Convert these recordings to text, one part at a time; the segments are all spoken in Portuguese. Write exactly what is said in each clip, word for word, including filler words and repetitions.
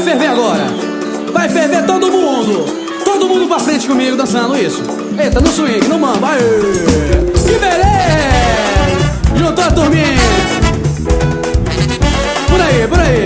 ferver agora. Vai ferver todo mundo. Todo mundo pra frente comigo dançando isso. Eita, no swing, no mambo. Aê. Que beleza. Juntou a turminha. Por aí, por aí.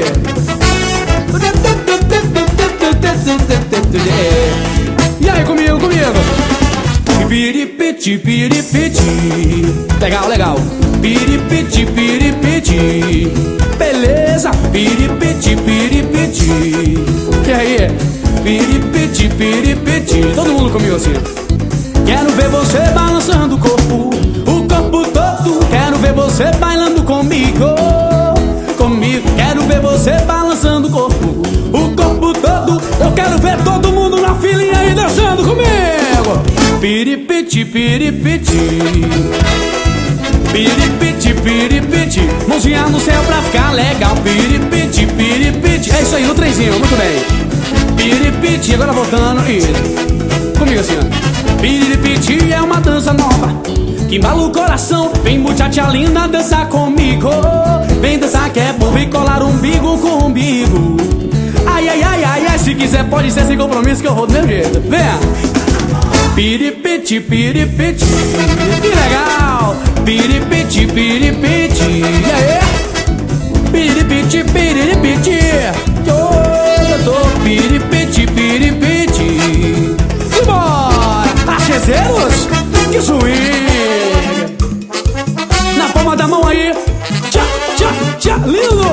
E aí, comigo, comigo. Piripiti, piripiti. Legal, legal. Piripiti, piripiti. Beleza. Piripiti, piripiti. Que aí? Piripiti, piripiti. Todo mundo comigo assim. Quero ver você balançando o corpo, o corpo todo. Quero ver você bailando comigo, comigo. Quero ver você balançando o corpo, o corpo todo. Eu quero ver todo mundo na filinha aí dançando comigo. Piripiti, piripiti. Piripiti, piripiti. Mãozinha no céu pra ficar legal. Piripiti, piripiti. É isso aí, no trenzinho, muito bem. Piripiti, agora voltando, isso. Comigo assim, ó. Piripiti é uma dança nova que embala o coração. Vem muchacha linda dançar comigo. Vem dançar que é bom, vem colar umbigo com umbigo. Ai, ai, ai, ai, ai. Se quiser pode ser sem compromisso que eu vou do meu jeito. Venha. Piripiti, piripiti. Que legal. Piripiti, piripiti. E aí? Piripiti, piripiti. Eu tô piripiti, piripiti. Simbora! Achezeiros, que swing! Na palma da mão aí. Tchá, tchá, tchá, lindo!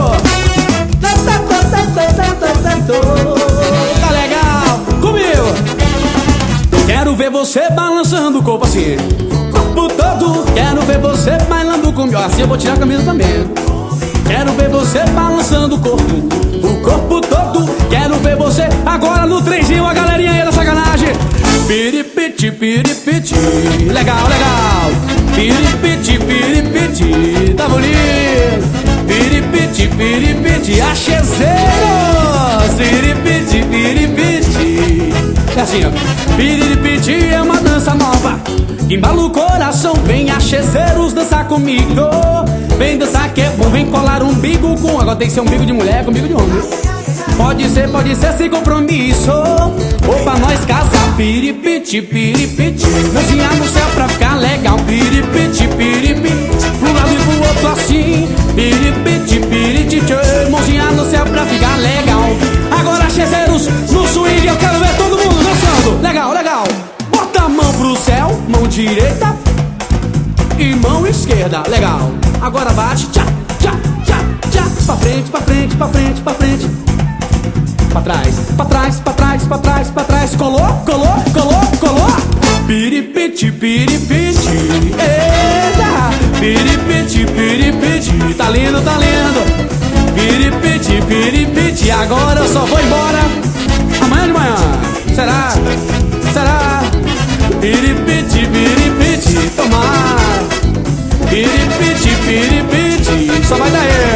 Tá legal? Comigo! Quero ver você balançando o corpo assim, corpo todo. Quero ver você bailando comigo. Assim eu vou tirar a camisa também. Quero ver você balançando o corpo, o corpo todo. Quero ver você agora no trenzinho, a galerinha aí da sacanagem. Piripiti, piripiti. Legal, legal. Piripiti, piripiti. Tá bonito. Piripiti, piripiti. Achezeiros. Piripiti, piripiti. É assim, ó. Piripiti é uma dança nova que embala o coração. Vem achezeiros dançar comigo. Vem dançar que é bom, vem colar umbigo com... Agora tem que ser umbigo de mulher com umbigo de homem. Pode ser, pode ser sem compromisso. Ou pra nós casar. Piripiti, piripiti. Mãozinha no céu pra ficar legal. Piripiti, piripiti. Pro lado e pro outro assim. Piripiti, piripiti. Mãozinha no céu pra ficar legal. Agora chezeiros no swing, eu quero ver todo mundo dançando. Legal, legal. Bota a mão pro céu, mão direita e mão esquerda, legal. Agora bate, tchá, tchá, tchá, tchá. Pra frente, pra frente, pra frente, pra frente. Pra trás, pra trás, pra trás, pra trás, pra trás. Colou, colou, colou, colou. Piripiti, piripiti. Eita. Piripiti, piripiti. Tá lindo, tá lindo. Piripiti, piripiti. Agora eu só vou embora amanhã de manhã. Será? Será? Piripiti, piripiti. Tomar. Piripiti, piripiti. Só vai daí.